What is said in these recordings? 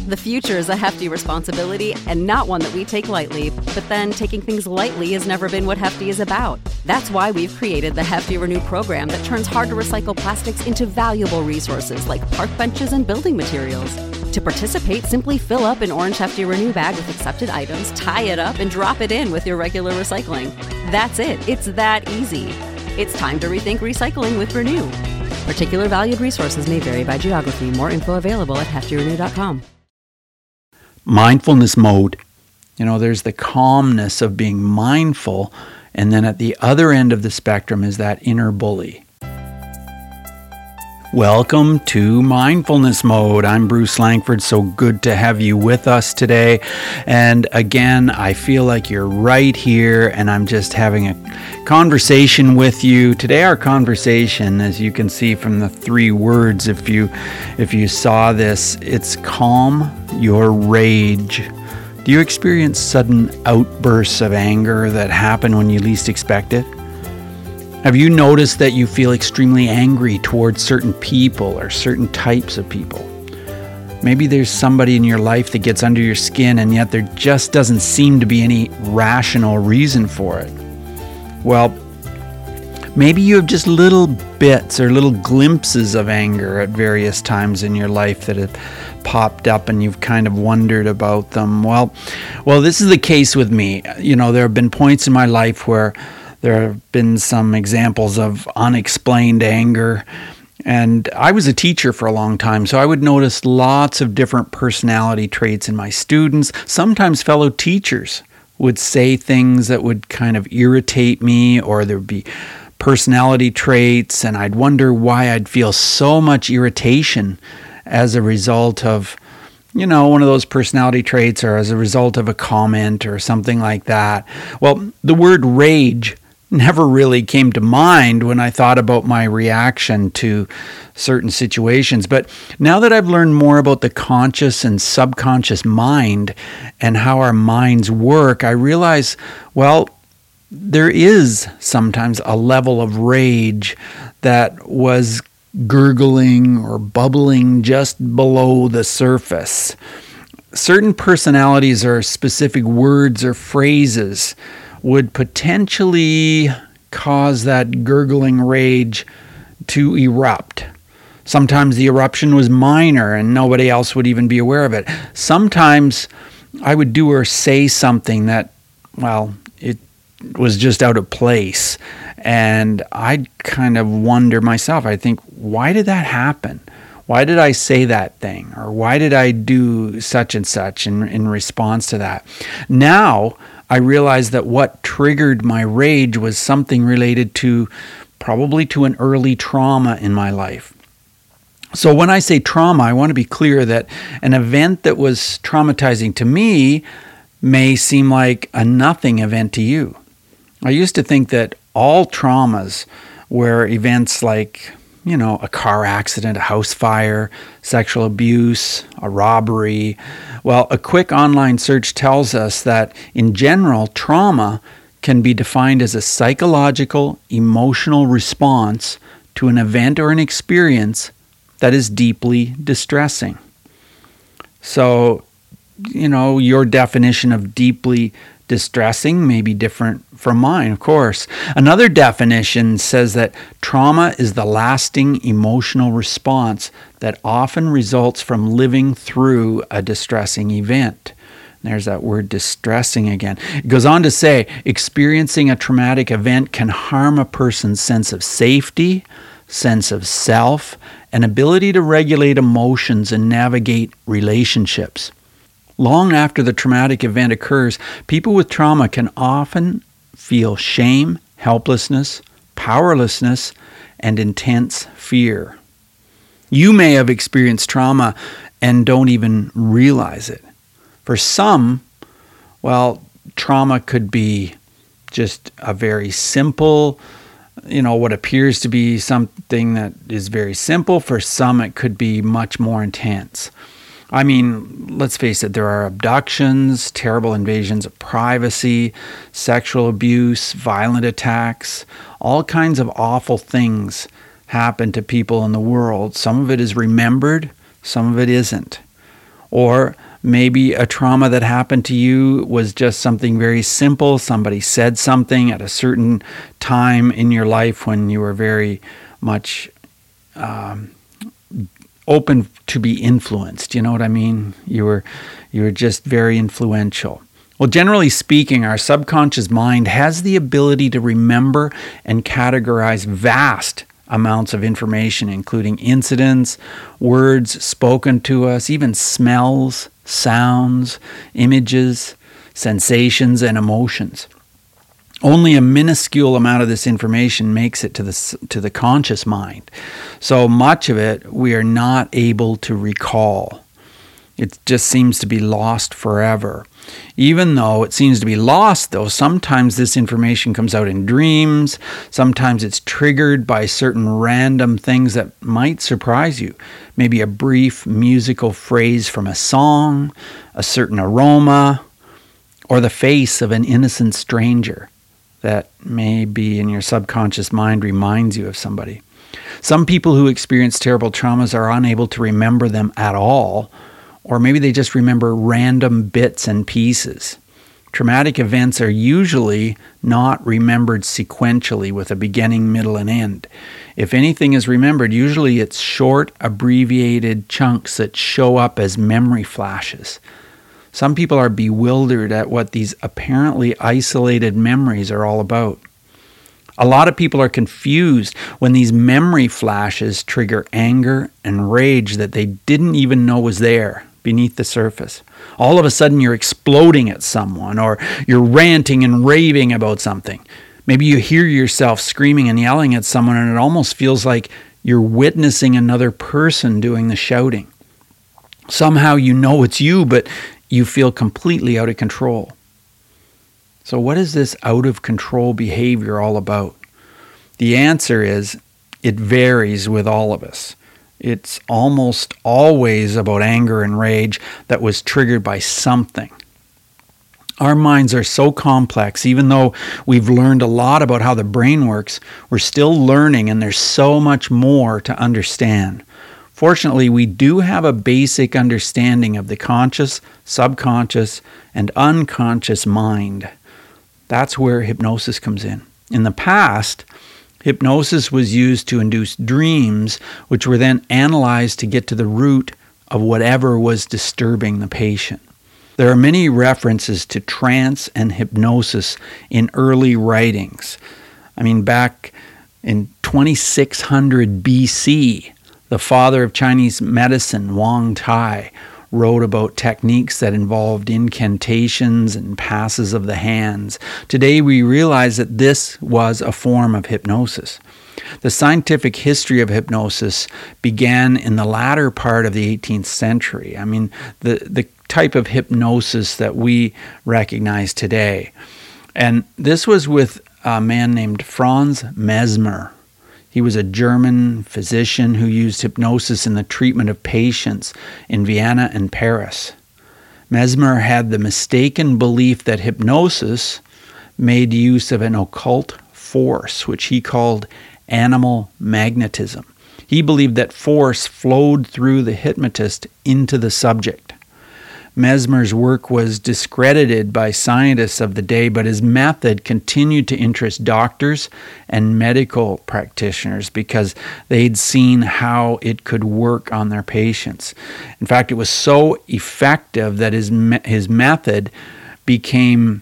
The future is a hefty responsibility and not one that we take lightly, but then taking things lightly has never been what Hefty is about. That's why we've created the Hefty Renew program that turns hard-to-recycle plastics into valuable resources like park benches and building materials. To participate, simply fill up an orange Hefty Renew bag with accepted items, tie it up, and drop it in with your regular recycling. That's it. It's that easy. It's time to rethink recycling with Renew. Particular valued resources may vary by geography. More info available at heftyrenew.com. Mindfulness mode. There's the calmness of being mindful, and then at the other end of the spectrum is that inner bully. Welcome to Mindfulness Mode. I'm Bruce Langford. So good to have you with us today. And again, I feel like you're right here, and I'm just having a conversation with you. Today, our conversation, as you can see from the 3 words, if you saw this, it's calm your rage. Do you experience sudden outbursts of anger that happen when you least expect it? Have you noticed that you feel extremely angry towards certain people or certain types of people? Maybe there's somebody in your life that gets under your skin, and yet there just doesn't seem to be any rational reason for it. Well, maybe you have just little bits or little glimpses of anger at various times in your life that have popped up and you've kind of wondered about them. Well, this is the case with me. There have been points in my life where there have been some examples of unexplained anger. And I was a teacher for a long time, so I would notice lots of different personality traits in my students. Sometimes fellow teachers would say things that would kind of irritate me, or there would be personality traits, and I'd wonder why I'd feel so much irritation as a result of one of those personality traits, or as a result of a comment or something like that. Well, the word rage never really came to mind when I thought about my reaction to certain situations. But now that I've learned more about the conscious and subconscious mind and how our minds work, I realize, there is sometimes a level of rage that was gurgling or bubbling just below the surface. Certain personalities or specific words or phrases would potentially cause that gurgling rage to erupt. Sometimes the eruption was minor and nobody else would even be aware of it. Sometimes I would do or say something that, it was just out of place. And I'd kind of wonder myself, I think, why did that happen? Why did I say that thing? Or why did I do such and such in response to that? Now, I realized that what triggered my rage was something related probably to an early trauma in my life. So when I say trauma, I want to be clear that an event that was traumatizing to me may seem like a nothing event to you. I used to think that all traumas were events like, a car accident, a house fire, sexual abuse, a robbery. Well, a quick online search tells us that, in general, trauma can be defined as a psychological, emotional response to an event or an experience that is deeply distressing. So, your definition of deeply distressing may be different from mine, of course. Another definition says that trauma is the lasting emotional response that often results from living through a distressing event. There's that word distressing again. It goes on to say, experiencing a traumatic event can harm a person's sense of safety, sense of self, and ability to regulate emotions and navigate relationships. Long after the traumatic event occurs, people with trauma can often feel shame, helplessness, powerlessness, and intense fear. You may have experienced trauma and don't even realize it. For some, trauma could be just a very simple, what appears to be something that is very simple. For some, it could be much more intense. I mean, let's face it, there are abductions, terrible invasions of privacy, sexual abuse, violent attacks, all kinds of awful things happen to people in the world. Some of it is remembered, some of it isn't. Or maybe a trauma that happened to you was just something very simple. Somebody said something at a certain time in your life when you were very much open to be influenced. You know what I mean? You were just very influential. Well, generally speaking, our subconscious mind has the ability to remember and categorize vast amounts of information, including incidents, words spoken to us, even smells, sounds, images, sensations, and emotions. Only a minuscule amount of this information makes it to the conscious mind. So much of it we are not able to recall. It just seems to be lost forever. Even though it seems to be lost, though, sometimes this information comes out in dreams. Sometimes it's triggered by certain random things that might surprise you. Maybe a brief musical phrase from a song, a certain aroma, or the face of an innocent stranger that may be in your subconscious mind reminds you of somebody. Some people who experience terrible traumas are unable to remember them at all, or maybe they just remember random bits and pieces. Traumatic events are usually not remembered sequentially with a beginning, middle, and end. If anything is remembered, usually it's short, abbreviated chunks that show up as memory flashes. Some people are bewildered at what these apparently isolated memories are all about. A lot of people are confused when these memory flashes trigger anger and rage that they didn't even know was there beneath the surface. All of a sudden you're exploding at someone, or you're ranting and raving about something. Maybe you hear yourself screaming and yelling at someone, and it almost feels like you're witnessing another person doing the shouting. Somehow you know it's you, but you feel completely out of control. So what is this out of control behavior all about? The answer is it varies with all of us. It's almost always about anger and rage that was triggered by something. Our minds are so complex. Even though we've learned a lot about how the brain works, we're still learning, and there's so much more to understand. Fortunately, we do have a basic understanding of the conscious, subconscious, and unconscious mind. That's where hypnosis comes in. In the past, hypnosis was used to induce dreams, which were then analyzed to get to the root of whatever was disturbing the patient. There are many references to trance and hypnosis in early writings. Back in 2600 BC, the father of Chinese medicine, Wang Tai, wrote about techniques that involved incantations and passes of the hands. Today we realize that this was a form of hypnosis. The scientific history of hypnosis began in the latter part of the 18th century. The type of hypnosis that we recognize today. And this was with a man named Franz Mesmer. He was a German physician who used hypnosis in the treatment of patients in Vienna and Paris. Mesmer had the mistaken belief that hypnosis made use of an occult force, which he called animal magnetism. He believed that force flowed through the hypnotist into the subject. Mesmer's work was discredited by scientists of the day, but his method continued to interest doctors and medical practitioners because they'd seen how it could work on their patients. In fact, it was so effective that his method became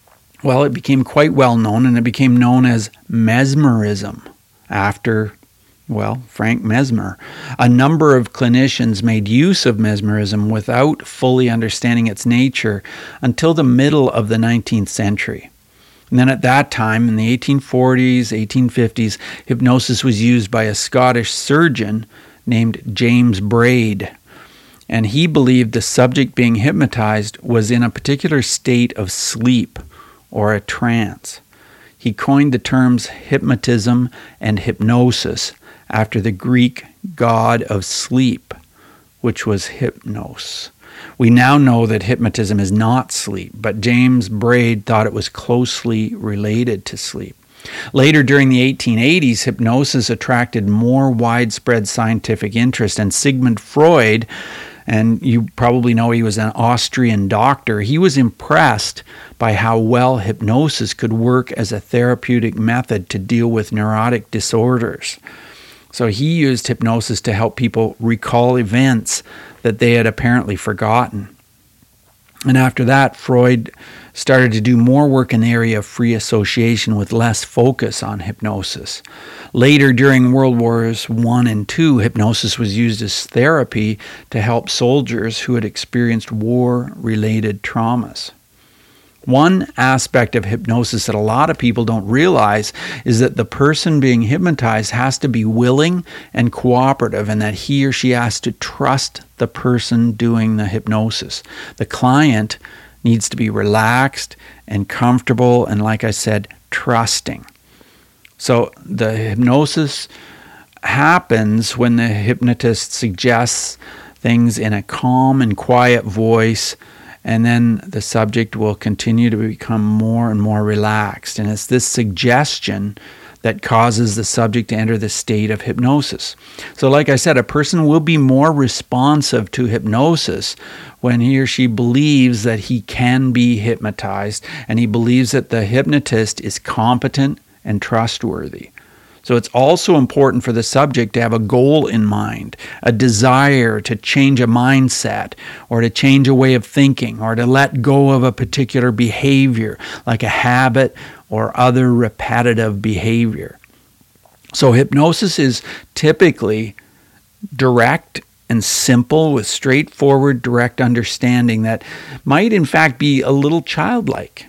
quite well known, and it became known as mesmerism after Frank Mesmer. A number of clinicians made use of mesmerism without fully understanding its nature until the middle of the 19th century. And then at that time, in the 1840s, 1850s, hypnosis was used by a Scottish surgeon named James Braid. And he believed the subject being hypnotized was in a particular state of sleep or a trance. He coined the terms hypnotism and hypnosis after the Greek god of sleep, which was Hypnos. We now know that hypnotism is not sleep, but James Braid thought it was closely related to sleep. Later, during the 1880s, hypnosis attracted more widespread scientific interest, and Sigmund Freud and you probably know he was an Austrian doctor. He was impressed by how well hypnosis could work as a therapeutic method to deal with neurotic disorders. So he used hypnosis to help people recall events that they had apparently forgotten. And after that, Freud started to do more work in the area of free association with less focus on hypnosis. Later, during World Wars I and II, hypnosis was used as therapy to help soldiers who had experienced war-related traumas. One aspect of hypnosis that a lot of people don't realize is that the person being hypnotized has to be willing and cooperative, and that he or she has to trust the person doing the hypnosis. The client needs to be relaxed and comfortable and, like I said, trusting. So the hypnosis happens when the hypnotist suggests things in a calm and quiet voice, and then the subject will continue to become more and more relaxed. And it's this suggestion that causes the subject to enter the state of hypnosis. So like I said, a person will be more responsive to hypnosis when he or she believes that he can be hypnotized, and he believes that the hypnotist is competent and trustworthy. So it's also important for the subject to have a goal in mind, a desire to change a mindset, or to change a way of thinking, or to let go of a particular behavior, like a habit or other repetitive behavior. So hypnosis is typically direct and simple, with straightforward, direct understanding that might in fact be a little childlike.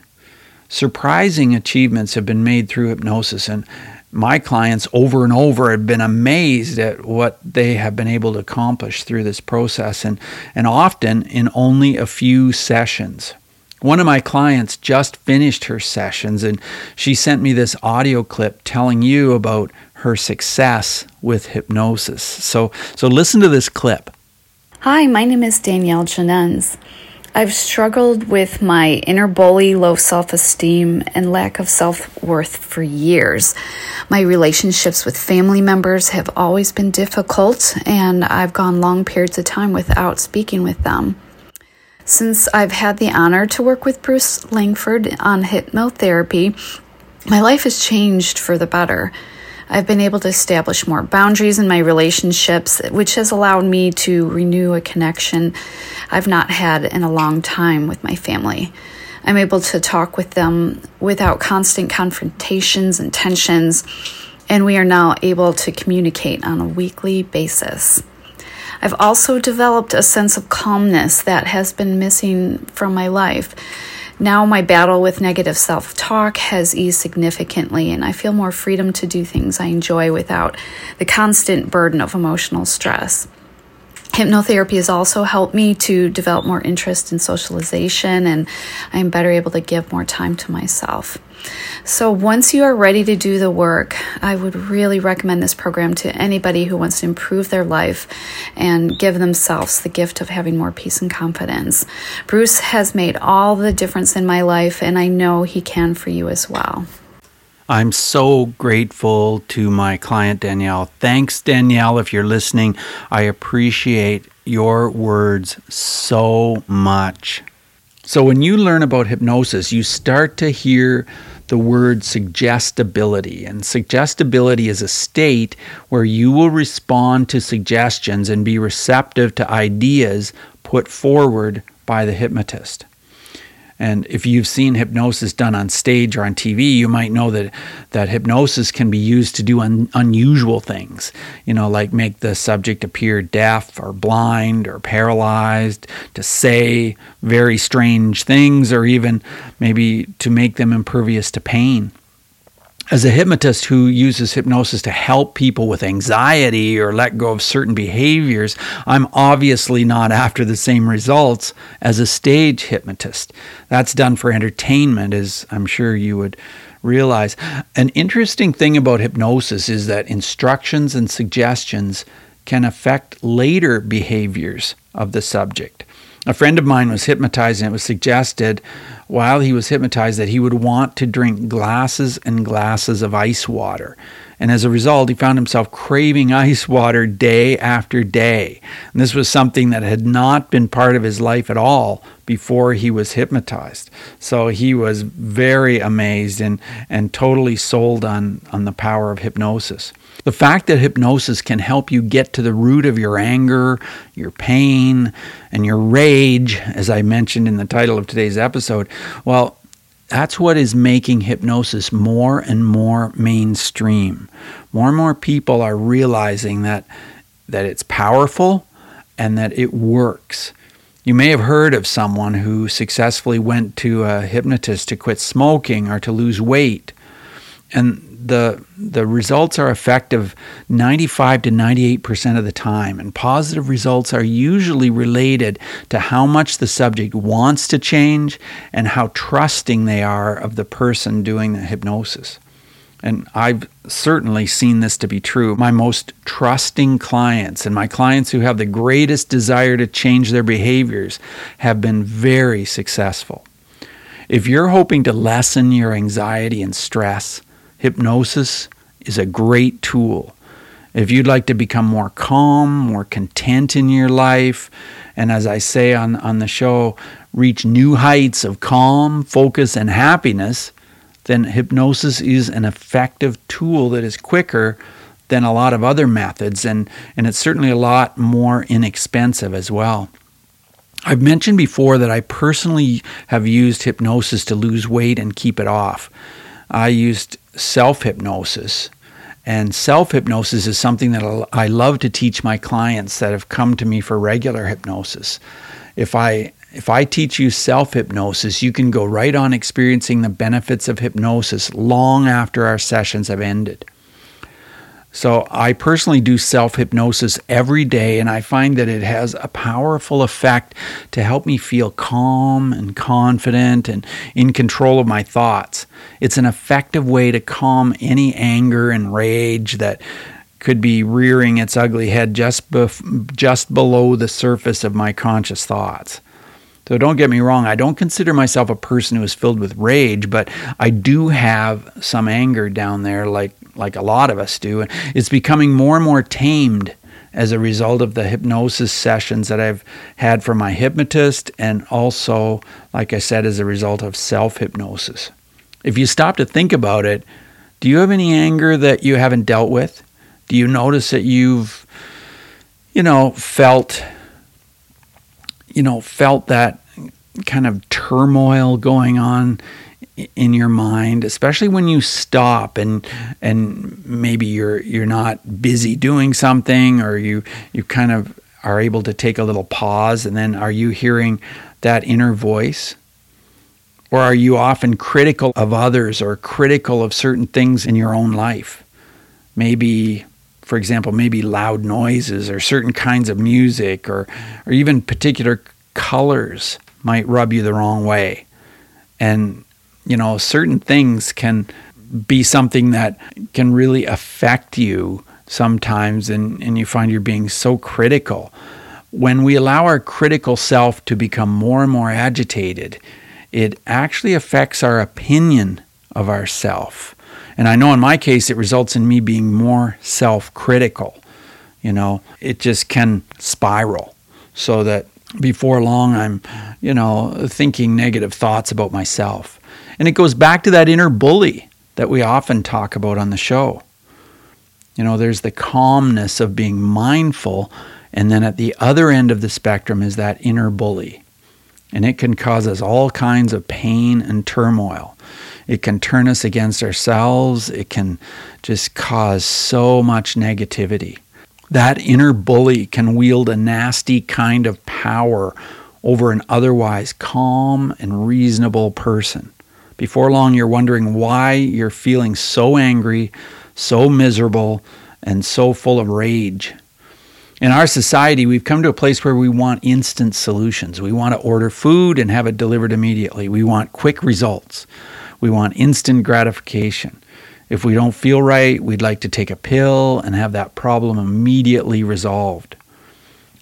Surprising achievements have been made through hypnosis, and my clients over and over have been amazed at what they have been able to accomplish through this process, and often in only a few sessions. One of my clients just finished her sessions, and she sent me this audio clip telling you about her success with hypnosis. So listen to this clip. Hi, my name is Danielle Janens. I've struggled with my inner bully, low self-esteem, and lack of self-worth for years. My relationships with family members have always been difficult, and I've gone long periods of time without speaking with them. Since I've had the honor to work with Bruce Langford on hypnotherapy, my life has changed for the better. I've been able to establish more boundaries in my relationships, which has allowed me to renew a connection I've not had in a long time with my family. I'm able to talk with them without constant confrontations and tensions, and we are now able to communicate on a weekly basis. I've also developed a sense of calmness that has been missing from my life. Now my battle with negative self-talk has eased significantly, and I feel more freedom to do things I enjoy without the constant burden of emotional stress. Hypnotherapy has also helped me to develop more interest in socialization, and I'm better able to give more time to myself. So once you are ready to do the work, I would really recommend this program to anybody who wants to improve their life and give themselves the gift of having more peace and confidence. Bruce has made all the difference in my life, and I know he can for you as well. I'm so grateful to my client, Danielle. Thanks, Danielle, if you're listening. I appreciate your words so much. So when you learn about hypnosis, you start to hear the word suggestibility. And suggestibility is a state where you will respond to suggestions and be receptive to ideas put forward by the hypnotist. And if you've seen hypnosis done on stage or on TV, you might know that hypnosis can be used to do unusual things, like make the subject appear deaf or blind or paralyzed, to say very strange things, or even maybe to make them impervious to pain. As a hypnotist who uses hypnosis to help people with anxiety or let go of certain behaviors, I'm obviously not after the same results as a stage hypnotist. That's done for entertainment, as I'm sure you would realize. An interesting thing about hypnosis is that instructions and suggestions can affect later behaviors of the subject. A friend of mine was hypnotized, and it was suggested while he was hypnotized that he would want to drink glasses and glasses of ice water. And as a result, he found himself craving ice water day after day. And this was something that had not been part of his life at all before he was hypnotized. So he was very amazed and totally sold on the power of hypnosis. The fact that hypnosis can help you get to the root of your anger, your pain, and your rage, as I mentioned in the title of today's episode, well, that's what is making hypnosis more and more mainstream. More and more people are realizing that it's powerful and that it works. You may have heard of someone who successfully went to a hypnotist to quit smoking or to lose weight. And the results are effective 95 to 98% of the time. And positive results are usually related to how much the subject wants to change and how trusting they are of the person doing the hypnosis. And I've certainly seen this to be true. My most trusting clients and my clients who have the greatest desire to change their behaviors have been very successful. If you're hoping to lessen your anxiety and stress, hypnosis is a great tool. If you'd like to become more calm, more content in your life, and as I say on the show, reach new heights of calm, focus, and happiness, then hypnosis is an effective tool that is quicker than a lot of other methods, and it's certainly a lot more inexpensive as well. I've mentioned before that I personally have used hypnosis to lose weight and keep it off. I used self-hypnosis, and self-hypnosis is something that I love to teach my clients that have come to me for regular hypnosis. If I teach you self-hypnosis, you can go right on experiencing the benefits of hypnosis long after our sessions have ended. So I personally do self-hypnosis every day, and I find that it has a powerful effect to help me feel calm and confident and in control of my thoughts. It's an effective way to calm any anger and rage that could be rearing its ugly head just below the surface of my conscious thoughts. So don't get me wrong, I don't consider myself a person who is filled with rage, but I do have some anger down there like a lot of us do. And it's becoming more and more tamed as a result of the hypnosis sessions that I've had from my hypnotist, and also, like I said, as a result of self-hypnosis. If you stop to think about it, do you have any anger that you haven't dealt with? Do you notice that you've, felt that kind of turmoil going on in your mind, especially when you stop and maybe you're not busy doing something, or you kind of are able to take a little pause, and then are you hearing that inner voice? Or are you often critical of others or critical of certain things in your own life? Maybe, for example, loud noises or certain kinds of music or even particular colors might rub you the wrong way. And, certain things can be something that can really affect you sometimes, and you find you're being so critical. When we allow our critical self to become more and more agitated, it actually affects our opinion of ourself. And I know in my case, it results in me being more self-critical. It just can spiral so that before long I'm, thinking negative thoughts about myself. And it goes back to that inner bully that we often talk about on the show. There's the calmness of being mindful, and then at the other end of the spectrum is that inner bully. And it can cause us all kinds of pain and turmoil. It can turn us against ourselves. It can just cause so much negativity. That inner bully can wield a nasty kind of power over an otherwise calm and reasonable person. Before long, you're wondering why you're feeling so angry, so miserable, and so full of rage. In our society, we've come to a place where we want instant solutions. We want to order food and have it delivered immediately. We want quick results. We want instant gratification. If we don't feel right, we'd like to take a pill and have that problem immediately resolved.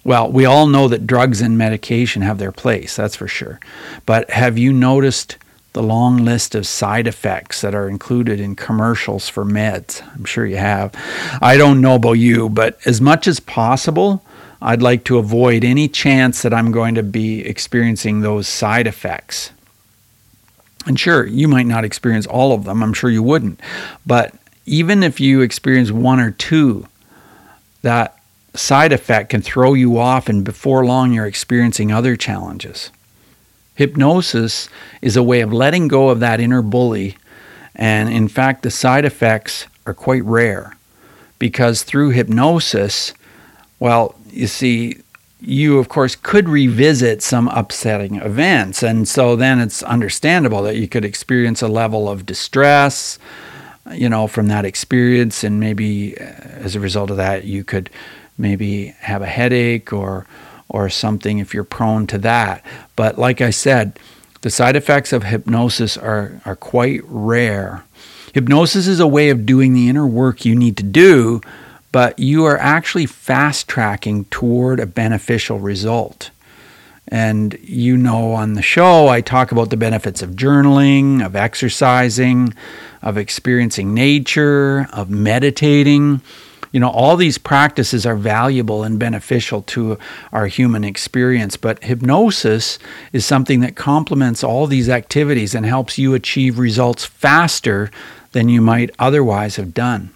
Well, we all know that drugs and medication have their place, that's for sure. But have you noticed the long list of side effects that are included in commercials for meds? I'm sure you have. I don't know about you, but as much as possible, I'd like to avoid any chance that I'm going to be experiencing those side effects. And sure, you might not experience all of them. I'm sure you wouldn't. But even if you experience one or two, that side effect can throw you off, and before long you're experiencing other challenges. Hypnosis is a way of letting go of that inner bully, and in fact the side effects are quite rare, because through hypnosis, well, you see, you of course could revisit some upsetting events, and so then it's understandable that you could experience a level of distress, from that experience, and maybe as a result of that you could maybe have a headache or something if you're prone to that. But like I said, the side effects of hypnosis are quite rare. Hypnosis is a way of doing the inner work you need to do, but you are actually fast-tracking toward a beneficial result. And on the show, I talk about the benefits of journaling, of exercising, of experiencing nature, of meditating. All these practices are valuable and beneficial to our human experience, but hypnosis is something that complements all these activities and helps you achieve results faster than you might otherwise have done.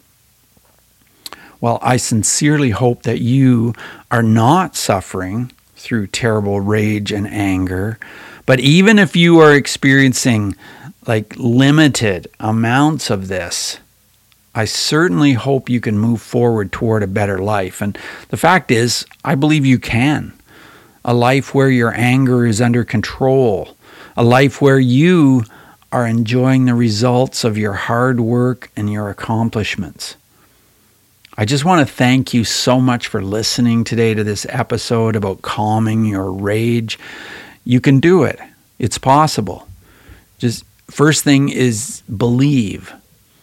Well, I sincerely hope that you are not suffering through terrible rage and anger, but even if you are experiencing limited amounts of this, I certainly hope you can move forward toward a better life. And the fact is, I believe you can. A life where your anger is under control. A life where you are enjoying the results of your hard work and your accomplishments. I just want to thank you so much for listening today to this episode about calming your rage. You can do it. It's possible. Just first thing is believe.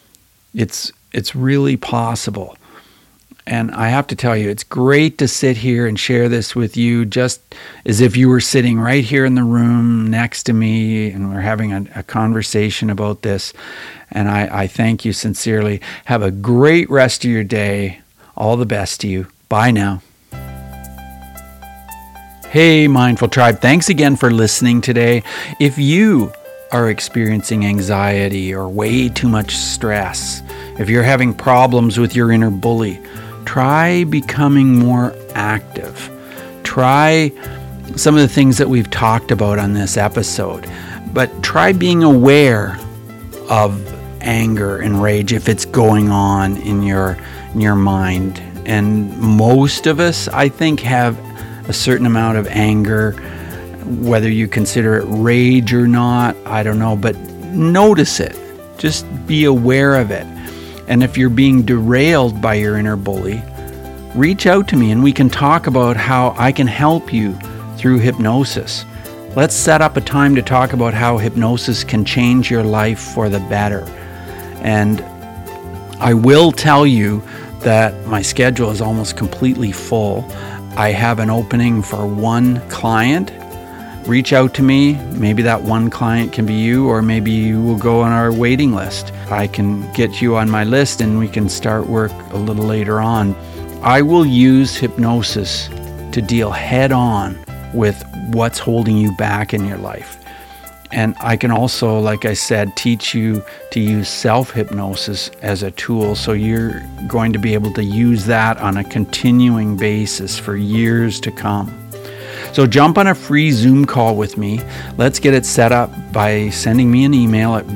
It's really possible. And I have to tell you, it's great to sit here and share this with you just as if you were sitting right here in the room next to me and we're having a conversation about this. And I thank you sincerely. Have a great rest of your day. All the best to you. Bye now. Hey, Mindful Tribe. Thanks again for listening today. If you are experiencing anxiety or way too much stress, if you're having problems with your inner bully, try becoming more active. Try some of the things that we've talked about on this episode, but try being aware of anger and rage if it's going on in your mind. And most of us, I think, have a certain amount of anger. Whether you consider it rage or not, I don't know, but notice it. Just be aware of it. And if you're being derailed by your inner bully, reach out to me and we can talk about how I can help you through hypnosis. Let's set up a time to talk about how hypnosis can change your life for the better. And I will tell you that my schedule is almost completely full. I have an opening for one client. Reach out to me. Maybe that one client can be you, or maybe you will go on our waiting list. I can get you on my list and we can start work a little later on. I will use hypnosis to deal head on with what's holding you back in your life. And I can also, like I said, teach you to use self-hypnosis as a tool, so you're going to be able to use that on a continuing basis for years to come. So jump on a free Zoom call with me. Let's get it set up by sending me an email at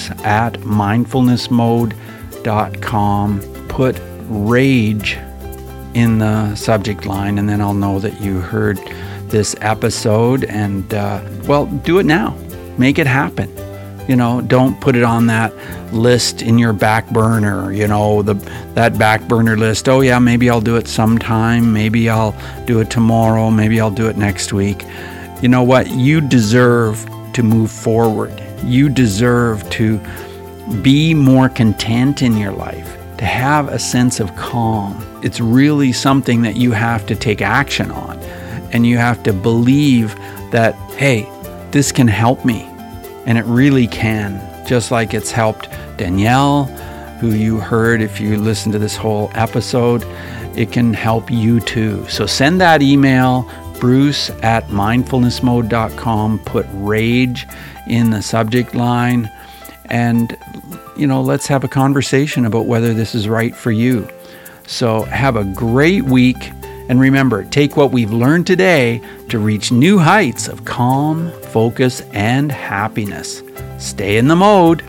bruce@mindfulnessmode.com. Put rage in the subject line, and then I'll know that you heard this episode. And, do it now. Make it happen. Don't put it on that list in your back burner, that back burner list. Oh yeah, maybe I'll do it sometime. Maybe I'll do it tomorrow. Maybe I'll do it next week. You know what? You deserve to move forward. You deserve to be more content in your life, to have a sense of calm. It's really something that you have to take action on. and you have to believe that, hey, this can help me. And it really can, just like it's helped Danielle, who you heard if you listen to this whole episode. It can help you too. So send that email, bruce@mindfulnessmode.com, put rage in the subject line, and let's have a conversation about whether this is right for you. So have a great week, and remember, take what we've learned today to reach new heights of calm, focus, and happiness. Stay in the mode.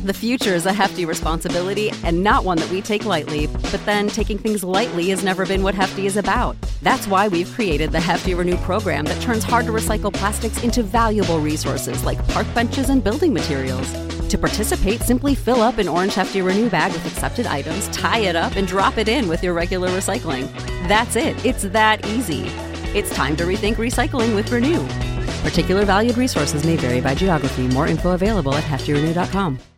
The future is a hefty responsibility and not one that we take lightly, but then taking things lightly has never been what Hefty is about. That's why we've created the Hefty Renew program that turns hard-to-recycle plastics into valuable resources like park benches and building materials. To participate, simply fill up an orange Hefty Renew bag with accepted items, tie it up, and drop it in with your regular recycling. That's it. It's that easy. It's time to rethink recycling with Renew. Particular valued resources may vary by geography. More info available at heftyrenew.com.